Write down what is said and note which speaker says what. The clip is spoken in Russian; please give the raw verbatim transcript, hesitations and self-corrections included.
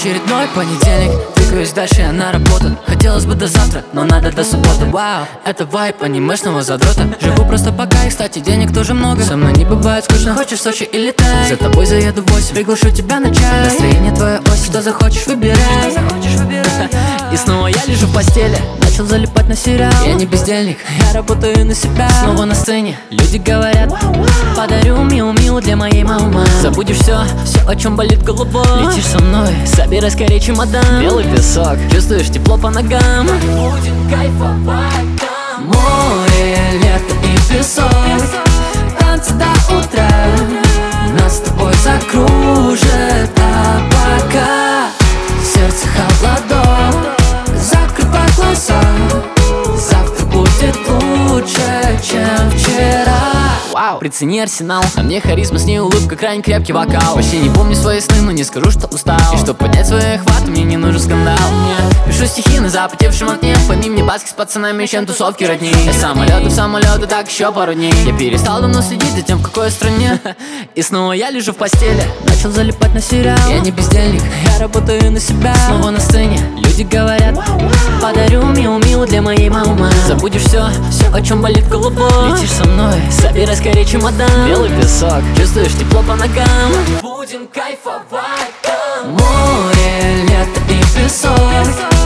Speaker 1: Очередной понедельник, двигаюсь дальше, я на работу. Хотелось бы до завтра, но надо до субботы. Вау, это вайп анимешного задрота. Живу просто пока, и, кстати, денег тоже много. Со мной не бывает скучно, хочешь в Сочи и летай. За тобой заеду в восемь, приглашу тебя на чай. Настроение твое ось, что захочешь выбирай. И снова я лежу в постели, начал залипать на сериал. Я не бездельник, я работаю на себя. Снова на сцене, люди говорят: подарю миу-миу для моей мамы. Забудешь все, все, о чем болит голова. Летишь со мной, собирай скорее чемодан. Белый песок, чувствуешь тепло по ногам. Будем кайфовать там. Море, лето и песок, танцы до утра. Нас с тобой закружит, а пока сердце холодок. Закрывай глаза, завтра будет лучше, чем вчера. Вау, прицени арсенал, на мне харизма, с ней улыбка, крайне крепкий вокал. Вообще не помню свои сны, но не скажу, что устал. И чтоб поднять свой охват, мне не нужен скандал. Мне пишу стихи на запотевшем окне. Пойми мне баски с пацанами, чем тусовки родни. Я самолеты в самолеты, так еще пару дней. Я перестал давно следить за тем, в какой стране. И снова я лежу в постели, начал залипать на сериал. Я не бездельник, я работаю на себя. Снова на сцене, люди говорят: подарю миу-миу для моей мамы. Забудешь все, все, о чем болит голова. Летишь со мной, собирай скорее чемодан. Белый песок, чувствуешь тепло по ногам. Будем кайфовать там. Море, лето и песок,